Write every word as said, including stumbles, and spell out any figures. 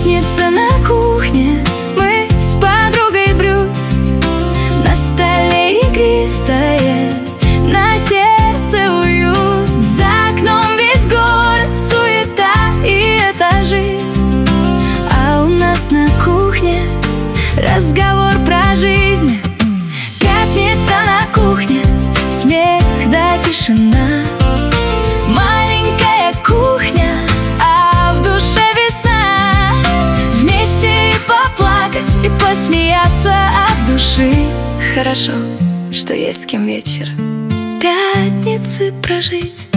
Пятница на кухне, мы с подругой брют, на столе игристое, на сердце уют. За окном весь город, суета и этажи, а у нас на кухне разговор про жизнь. Пятница на кухне, смех да тишина. Маленькая кухня, а в душе весна. Вместе и поплакать, и посмеяться от души. Хорошо, что есть с кем вечер пятницы прожить.